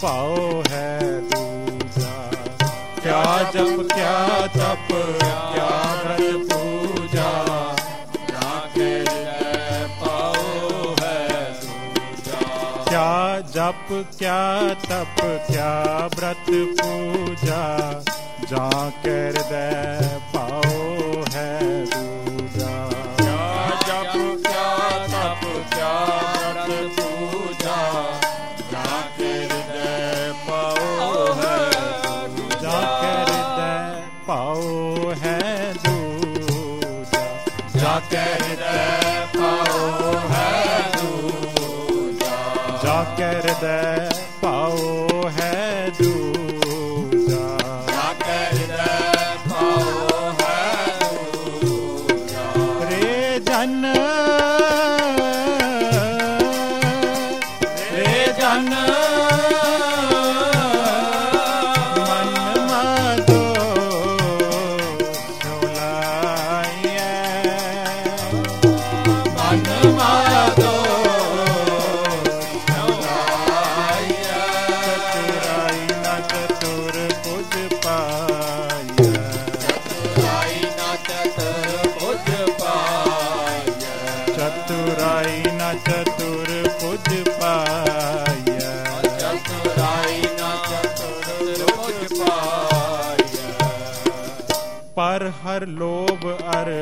पाओ है दूजा। क्या जप क्या तप क्या व्रत पूजा, जाके हृदय पाओ है दूजा। क्या जप क्या तप क्या व्रत पूजा, जाके हृदय पाओ है दूजा। क्या जप क्या तप क्या व्रत पूजा, जाके हृदय पाओ है दूजा। पाओ है दूजा, जाके हृदय पाओ है दूजा। जाके हृदय पाओ है दूजा। जाके हृदय पाओ है दूजा। रे जन चतुराई न चतुर पुज पाय। चतुराई न चतुर पुज पाय। पर हर लोभ अर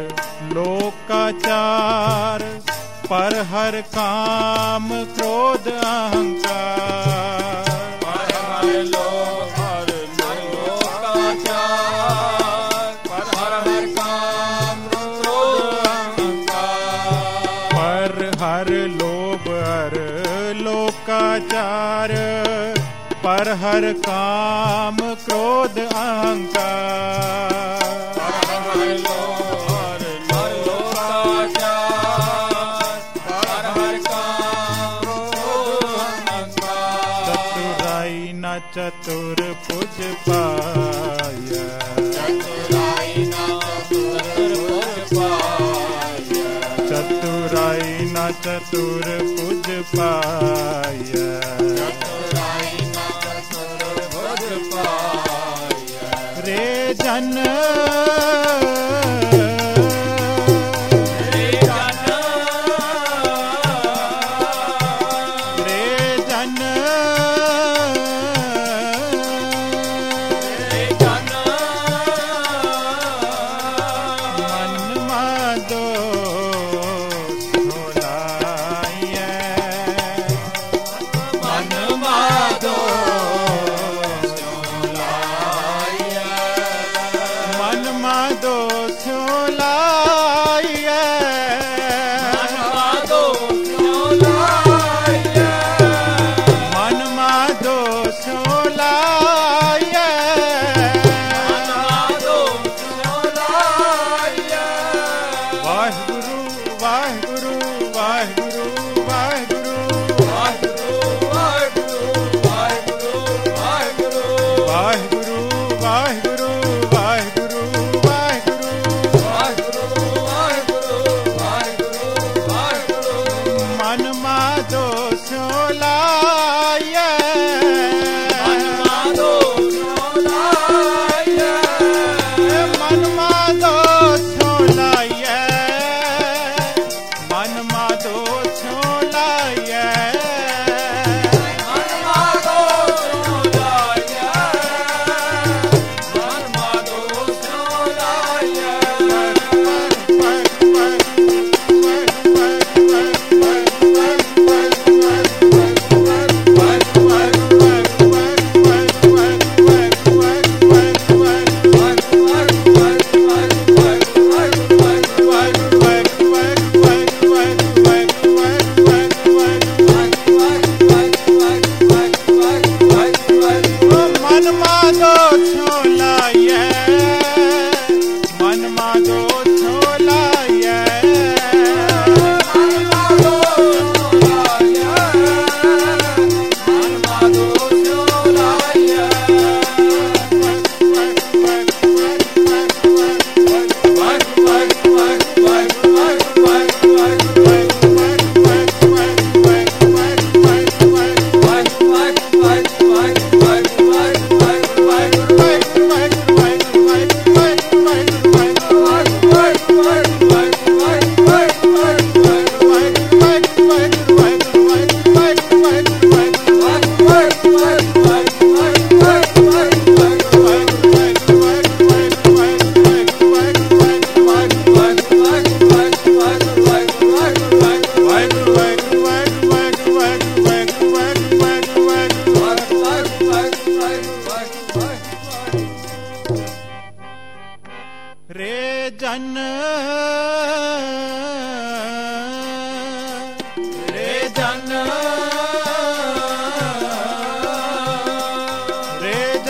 लोकाचार, पर हर काम क्रोध अहंकार। पर हर लोभ अर लोकाचार, पर हर काम क्रोध अहंकार। पर हर लोभ अर लोकाचार, पर हर काम क्रोध अहंकार। चतुर पुज पाय। चतुराई न चतुर पुज पाय। चतुराई न चतुर पुज पाय। चतुराई न चतुर पुज पाय। रे जन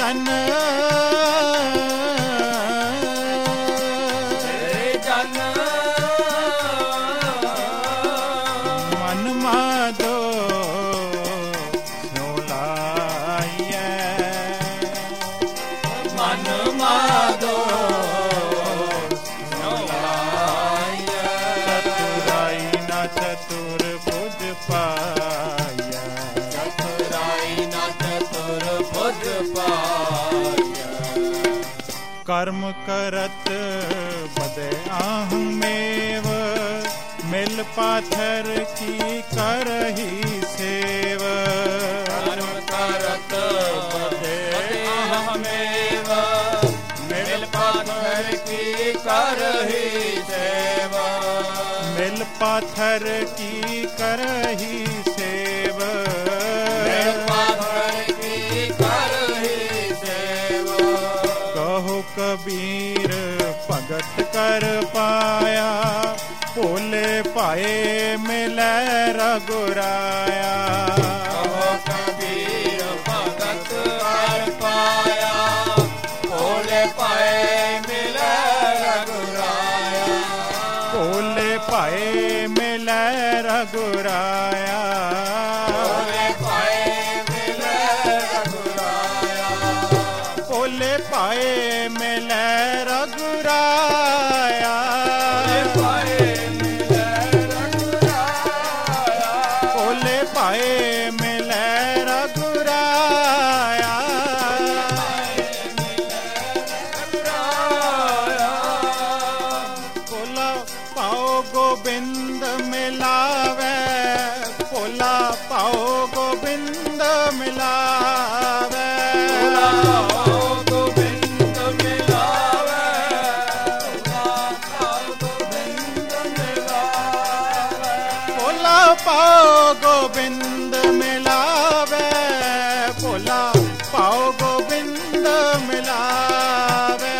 ਜਨ ਮਨ ਮਾਧੋ ਸਿਉ ਲਾਈਐ ਮਨ ਮਾਧੋ ਸਿਉ ਲਾਈਐ ਚਤੁਰਾਈ ਨਾ ਚਤੁਰ ਬੁੱਝ ਪਾਈਐ ਚਤੁਰਾਈ ਨਾ ਚਤੁਰ ਬੁੱਝ ਪਾਈਐ ਕਰਮ ਕਰਤ ਬਦੇ ਆਹਮੇਵ ਮਿਲ ਪਾਥਰ ਕੀ ਕਰਹੀ ਸੇਵ ਕਰਮ ਕਰਤ ਬਦੇ ਆਹਮੇਵ ਮਿਲ ਪਾਥਰ ਕੀ ਕਰਹੀ ਸੇਵ ਮਿਲ ਪਾਥਰ ਕੀ ਕਰਹੀ ਸੇਵ ਮਿਲ ਪਾਥਰ ਕੀ ਕਰਹੀ ਸੇਵ ਕਹੋ ਕਬੀਰ ਭਗਤ ਕਰ ਪਾਇਆ ਭੋਲੇ ਭਾਏ ਮਿਲੈ ਰਘੁਰਾਇਆ ਕਹੋ ਕਬੀਰ ਭਗਤ ਕਰ ਪਾਇਆ ਭੋਲੇ ਭਾਏ ਮਿਲੈ ਰਘੁਰਾਇਆ ਭੋਲੇ ਭਾਏ ਮਿਲੈ ਰਘੁਰਾਇਆ ਭੋਲੇ ਭਾਏ ਮਿਲੈ ਰਘੁਰਾਇਆ ਭੋਲੇ ਭਾਏ ਮਿਲੈ ਰਘੁਰਾਇਆ ਭੋਲੇ ਭਾਏ ਮਿਲੈ ਰਘੁਰਾਇਆ ਭੋਲਾ ਪਾਓ ਗੋਬਿੰਦ ਮਿਲਾਵੇ ਭੋਲਾ ਪਾਓ ਗੋਬਿੰਦ ਮਿਲਾਵੇ ਗੋਬਿੰਦ ਮਿਲਾਵੇ ਗੋਬਿੰਦ ਮਿਲਾਵੇ ਭੋਲਾ ਪਾਓ ਗੋਬਿੰਦ ਮਿਲਾਵੇ ਭੋਲਾ ਪਾਓ ਗੋਬਿੰਦ ਮਿਲਾਵੇ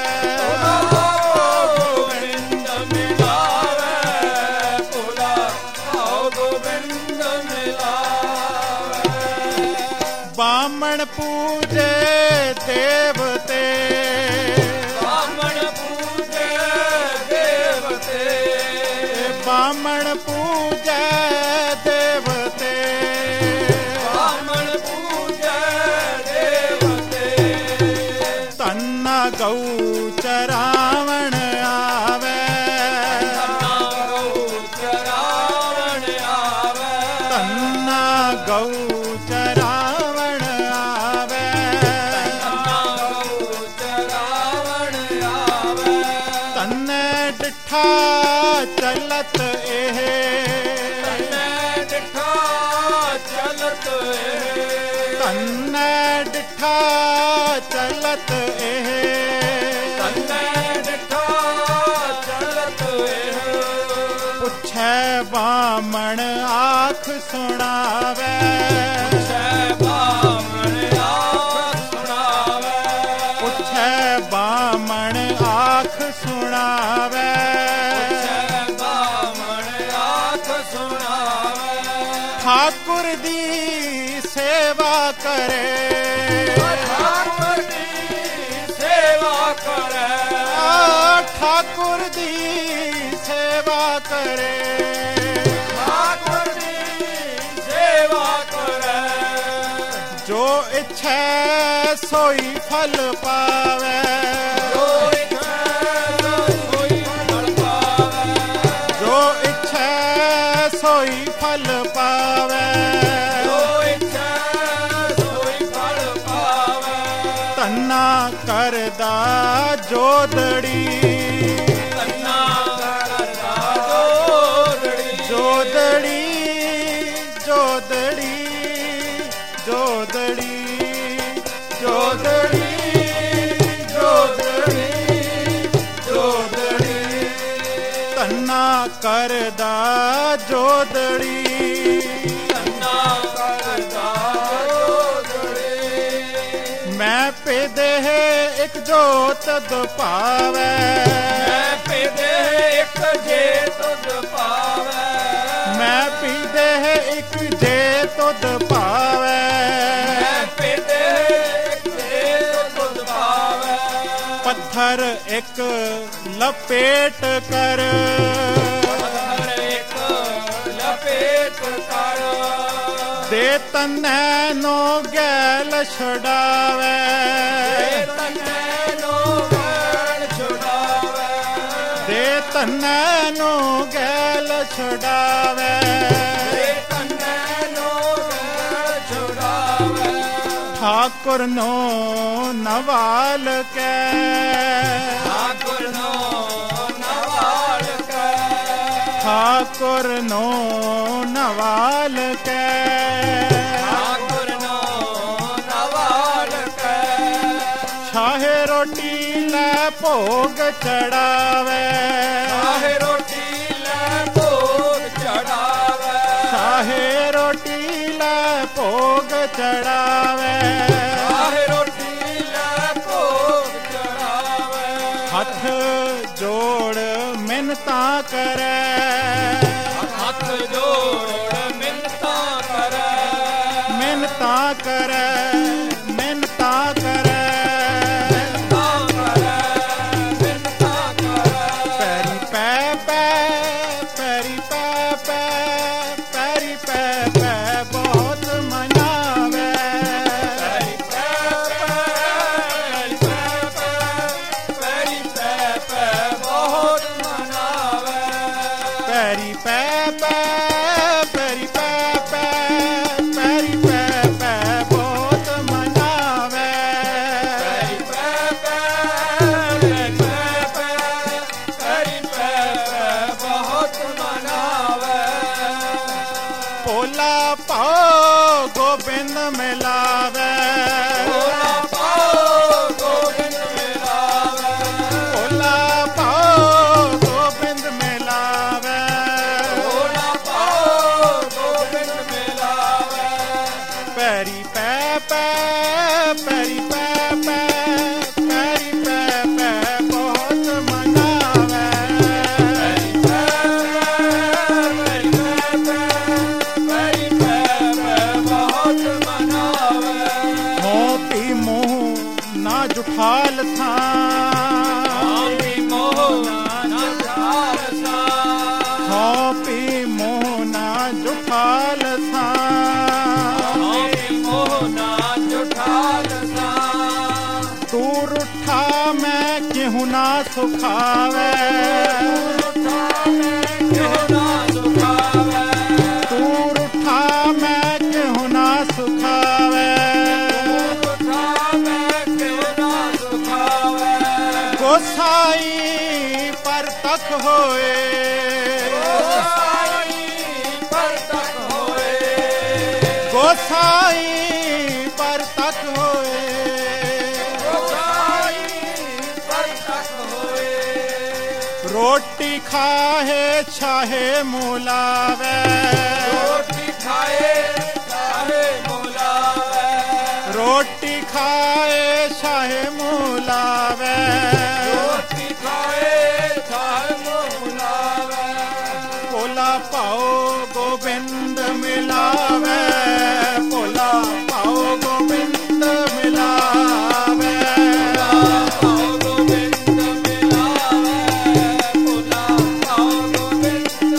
ਗੋਬਿੰਦ ਮਿਲਾਵੇ ਭੋਲਾ ਆਓ ਗੋਬਿੰਦ ਮਿਲਾਵੇ ਬਾਮਣ ਪੂਜੇ ਦੇਵਤੇ ਬਾਮਣ ਪੂਜੇ ਦੇਵਤੇ ਬਾਮਣ ਪੂਜੈ ਦੇਵਤੇ ਬਾਮਣ ਪੂਜੇ ਦੇਵਤੇ ਤੰਨਾ ਗਊ ਚਰਾਵਣ ਆਵੇ ਤੰਨਾ ਗਊ ਚਰਾਵਣ ਆਵੇ ਤੰਨਾ ਗਊ ਚਰਾਵਣ ਆਵੇ ਤੰਨਾ ਗਊ ਚਰਾਵਣ ਆਵੇ ਤੰਨੇ ਡਿਠਾ ਚਲਤ ਇਹ ਤੰਨੇ ਡਿਠਾ ਚਲਤ ਤੰਨੇ ਡਿਠਾ ਚਲਤ ਇਹ ਤੰਨੇ ਡਿਠਾ ਚਲਤ ਪੁੱਛੈ ਬਾਮਣ ਆਖ ਸੁਣਾਵੇ ਪੁੱਛੈ ਬਾਮਣ ਆਖ ਸੁਣਾਵੇ ਪੁੱਛੈ ਬਾਮਣ ਆਖ ਸੁਣਾਵੇ ਪੁੱਛੈ ਬਾਮਣ ਆਖ ਸੁਣਾਵੇ ਠਾਕੁਰ ਦੀ ਸੇਵਾ ਕਰੇ ਠਾਕੁਰ ਦੀ ਸੇਵਾ ਕਰੇ ਠਾਕੁਰ ਦੀ ਸੇਵਾ ਕਰੇ ਠਾਕੁਰ ਦੀ ਸੇਵਾ ਕਰੇ ਜੋ ਇੱਛੈ ਸੋਈ ਫਲ ਪਾਵੇ ਜੋ ਇੱਛੈ ਸੋਈ ਫਲ ਪਾਵੇ ਜੋ ਇੱਛੈ ਸੋਈ ਫਲ ਪਾਵੇ ਜੋ ਇੱਛੈ ਸੋਈ ਫਲ ਪਾਵੇ ਤੰਨਾ ਕਰਦਾ ਜੋਦੜੀ ਤੰਨਾ ਕਰਦਾ ਜੋਦੜੀ ਜੋਦੜੀ ਜੋਦੜੀ ਜੋਦੜੀ ਜੋਦੜੀ ਜੋਦੜੀ ਜੋਦੜੀ ਤੰਨਾ ਕਰਦਾ ਜੋਦੜੀ ਤੰਨਾ ਕਰਦਾ ਜੋਦੜੀ ਮੈਂ ਪੇਦੇ ਇੱਕ ਜੋਤ ਪਾਵੇ ਮੈਂ ਪੀਦੇ ਇੱਕ ਜੇ ਤੁਧ ਪਾਵੇ ਮੈਂ ਪੀਦੇ ਇੱਕ ਜੇ ਤੁਧ ਪਾਵੇ ਮੈਂ ਪੀਦੇ ਇੱਕ ਜੇ ਤੁਧ ਪੱਥਰ ਇੱਕ ਲਪੇਟ ਕਰ, ਪੱਥਰ ਇੱਕ ਲਪੇਟ ਕਰ, ਦੇ ਤਨੈ ਨੂੰ ਗੈਲ ਛੁਡਾਵੇ, ਦੇ ਤਨੈ ਨੂੰ ਗੈਲ ਛੁਡਾਵੇ, ਦੇ ਤਨੈ ਨੂੰ ਗੈਲ ਛੁਡਾਵੇ, ਦੇ ਤਨੈ ਨੂੰ ਗੈਲ ਛੁਡਾਵੇ, ਠਾਕੁਰ ਨੂੰ ਨਵਾਲ ਕੇ, ਠਾਕੁਰ ਨੂੰ ਨਵਾਲ ਕੇ, ਠਾਕੁਰ ਨੂੰ ਨਵਾਲ ਕੇ, ਠਾਕੁਰ ਨੂੰ ਨਵਾਲ ਕੇ, ਛਾਹੇ ਰੋਟੀ ਲੈ ਭੋਗ ਚੜਾਵੇ, ਛਾਹੇ ਰੋਟੀ ਲੈ ਭੋਗ ਚੜਾਵੇ, ਛਾਹੇ ਰੋਟੀ ਲੈ ਭੋਗ ਚੜਾਵੇ, ਛਾਹੇ ਰੋਟੀ ਲੈ ਭੋਗ ਚੜਾਵੇ, ਹੱਥ ਜੋੜ ਮਿੰਨਤਾਂ ਕਰੇ, ਹੱਥ ਜੋੜ ਮਿੰਨਤਾਂ ਕਰੇ, ਮਿੰਨਤਾਂ ਕਰੇ, ਮਿੰਨਤਾਂ ਕਰੇ, ਮਿੰਨਤਾਂ ਕਰੇ, ਮਿੰਨਤਾਂ ਕਰੇ, ਪੈਰੀ ਪੈ ਪੈ, ਪੈਰੀ ਪੈ ਪੈ, ਪੈਰੀ ਪੈ ਪੈ ਬਹੁਤ ਮਨਾਵੇ, ਪੈਰੀ ਪੈ ਪੈ, ਪੈਰੀ ਪੈ ਪੈ ਬਹੁਤ ਮਨਾਵੇ, ਪੈਰੀ ਪੈ ਪੈ, ਪੈਰੀ ਪੈ ਪੈ, ਪੈਰੀ ਪੈ ਪੈ ਬਹੁਤ ਮਨਾਵੇ, ਪੈਰੀ ਪੈ ਪੈ, ਪੈਰੀ ਪੈ ਪੈ, ਪੈਰੀ ਪੈ ਪੈ ਬਹੁਤ ਮਨਾਵੇ, ਭੋਲਾ ਪਾਓ ਗੋਬਿੰਦ ਮਿਲਾਵੇ, ਭੋਲਾ ਪਾਓ ਗੋਬਿੰਦ ਮਿਲਾਵੇ, ਭੋਲਾ ਪਾਓ ਗੋਬਿੰਦ ਮਿਲਾਵੇ, ਭੋਲਾ ਪਾਓ ਗੋਬਿੰਦ ਮਿਲਾਵੇ, ਪੈਰੀ ਪੈ ਪੈ, ਪੈਰੀ ਪੈ ਪੈ, ਪੈਰੀ ਪੈ ਪੈ ਬਹੁਤ ਮਨਾਵੇ, ਪੈਰੀ ਪੈ ਪੈ, ਪੈਰੀ ਪੈ ਪੈ ਬਹੁਤ ਮਨਾਵੇ, ਮੋਹ ਪੀ ਮੂੰਹ ਨਾ ਜੁਠਾਲ ਥਾਂ, ਆਮੀ ਮੋਹ ਨਾ ਚਾਰਸਾ, ਮੋਹ ਪੀ ਮੂੰਹ ਨਾ ਜੁਠਾਲ ਥਾਂ, ਆਮੀ ਮੋਹ ਨਾ ਜੁਠਾਲਸਾ, ਤੂੰ ਰੁੱਠਾ ਮੈਂ ਕਿਹੂ ਨਾ ਸੁਖਾਵੇ, ਕਿਉ ਨਾ ਸੁਖਾਵੇ, ਤੂੰ ਰੁੱਠਾ ਮੈਂ ਕਿਹੂ ਨਾ ਸੁਖਾਵੇ, ਉਠਾ ਮੈਂ ਕਿਉ ਨਾ ਸੁਖਾਵੇ, ਗੋਸਾਈ ਪਰ ਤੱਕ ਹੋਏ, ਗੋਸਾਈ ਪਰ ਤੱਕ ਹੋਏ, ਗੋਸਾਈ ਪਰ ਤੱਕ ਹੋਏ, ਗੋਸਾਈ ਪਰ ਤੱਕ ਹੋਏ, ਰੋਟੀ ਖਾਹੇ ਛਾਹੇ ਮੁਲਾਵੇ, ਰੋਟੀ ਖਾਏ ਚਾਹੇ ਮੁਲਾਵੇ, ਰੋਟੀ ਖਾਏ ਛਾਹੇ ਮੁਲਾਵੇ, ਰੋਟੀ ਖਾਏ ਚਾਹੇ ਮੁਲਾਵੇ, ਭੋਲਾ ਪਾਓ ਗੋਬਿੰਦ ਮਿਲਾਵੇ, ਭੋਲਾ ਪਾਓ ਗੋਬਿੰਦ ਮਿਲਾਵੇ, ਪਾਉ ਗੋਬਿੰਦ ਮਿਲਾਵੇ, ਭੋਲਾ ਪਾਉ ਗੋਬਿੰਦ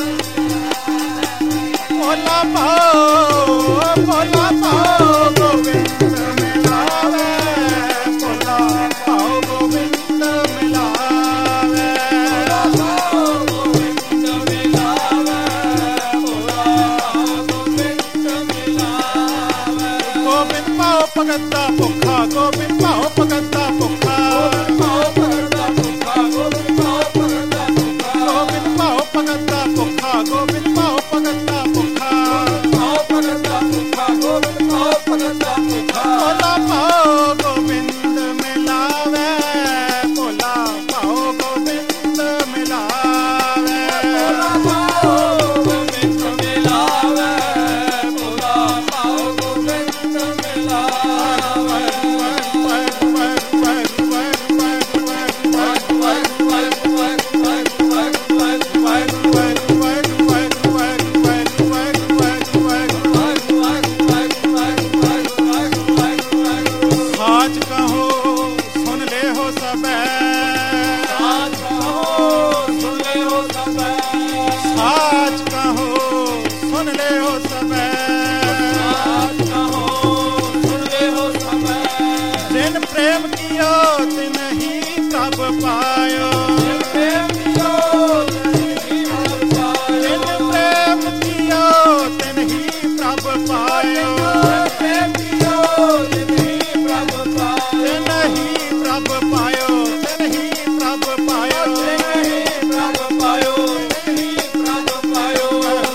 ਭੋਲਾ ਪਾਓ, ਭੋਲਾ ਪਾਓ ਗੋਬਿੰਦ ਮਿਲਾਵੇ, ਭੋਲਾ ਪਾਓ ਗੋਬਿੰਦ ਮਿਲਾਵੇ, ਪਾਉ ਗੋਬਿੰਦ ਮਿਲਾਵੇ, ਭੋਲਾ ਪਾਉ ਗੋਬਿੰਦ ਮਿਲਾਵੇ, ਗੋਬਿੰਦ ਪਾਓ ਭਗਤ ਦਾ ਭੁੱਖਾ, ਗੋਬਿੰਦ ਪਾਓ ਭਗਤ ਦਾ ਭੁੱਖਾ, ਪਾਉ ਭਗਤਾ ਭੁੱਖਾ, ਗੋਬਿੰਦ ਪਾਉ ਭਗਤਾ ਭੁੱਖਾ, ਗੋਬਿੰਦ ਪਾਓ ਭਗਤ ਦਾ ਭੁੱਖਾ, ਗੋਬਿੰਦ ਪਾਓ ਭਗਤ ਦਾ ਭੁੱਖਾ, ਪਾਉ ਭਗਤਾ ਭੁੱਖਾ, ਗੋਬਿੰਦ ਪਾਉ ਭਗਤਾ ਭੁੱਖਾ, ਭੋਲਾ ਪਾਓ ਗੋਬਿੰਦ ਮਿਲਾਵੇ, ਭੋਲਾ ਪਾਓ ਗੋਬਿੰਦ ਮਿਲਾਵੇ, ਪਾਉ ਗੋਬਿੰਦ ਮਿਲਾਵੇ, ਭੋਲਾ ਪਾਉ ਗੋਬਿੰਦ ਮਿਲਾਵੇ, आज कहो सुन ले हो सबे, ਤਿਨਹੀ ਪ੍ਰਭ ਪਾਇਓ। ਜਿਨ ਪ੍ਰੇਮ ਦਿਓ ਤਿਨਹੀ ਪ੍ਰਭ ਪਾਇਓ। ਜਿਨ ਪ੍ਰੇਮ ਦਿਓ ਤਿਨਹੀ ਪ੍ਰਭ ਪਾਇਓ। ਤਿਨਹੀ ਪ੍ਰਭ ਪਾਇਓ। ਤਿਨਹੀ ਪ੍ਰਭ ਪਾਇਓ। ਤਿਨਹੀ ਪ੍ਰਭ ਪਾਇਓ। ਤਿਨਹੀ ਪ੍ਰਭ ਪਾਇਓ।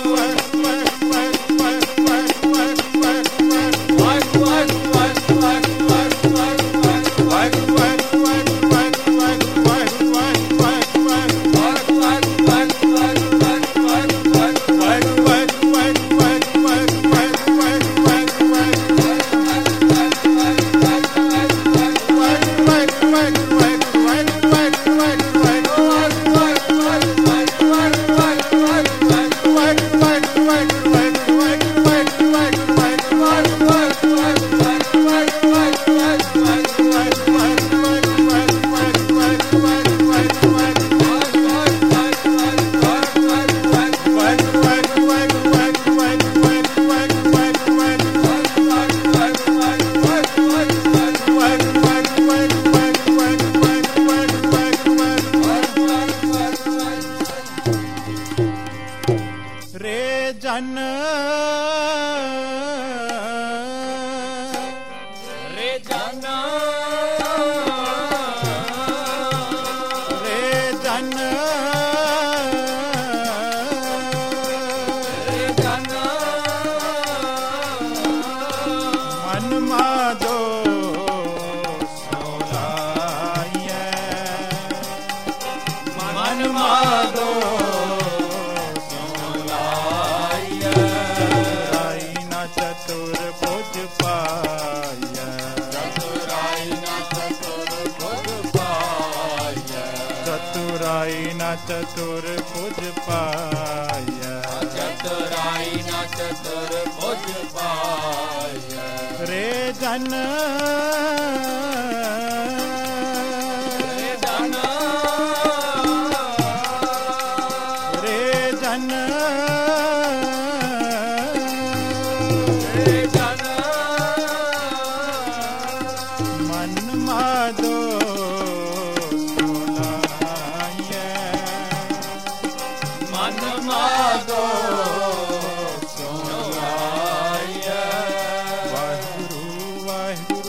ਰੇ ਜਨ ਰੇ ਜਾਨਾ ਰੇ ਜਨ ਰੇ ਜਾਨਾ ਮਨ ਮਾਦੋ ਸੋਲਾਈਐ। ਮਨ ਮਾਦੋ ਚਤੁਰ ਭੁਜ ਪਾਈਐ। ਚਤੁਰਾਈ ਨਾ ਚਤੁਰ ਭੁਜ ਪਾਈਐ। ਚਤੁਰਾਈ ਨਾ ਚਤੁਰ ਭੁਜ ਪਾਈਐ। ਚਤੁਰਾਈ ਨਾ ਚਤੁਰ ਭੁਜ ਪਾਈਐ। ਰੇ ਜਨ ਰੇ ਜਾਨਾ ਰੇ ਜਨ ਰੇ ਜਾਨਾ ਮਨ ਮਾਦੋ ਸੋਲਾਈਐ। ਮਨ ਮਾਦੋ ਸੋਲਾਈਐ। ਵਾਹਿਗੁਰੂ ਵਾਹਿਗੁਰੂ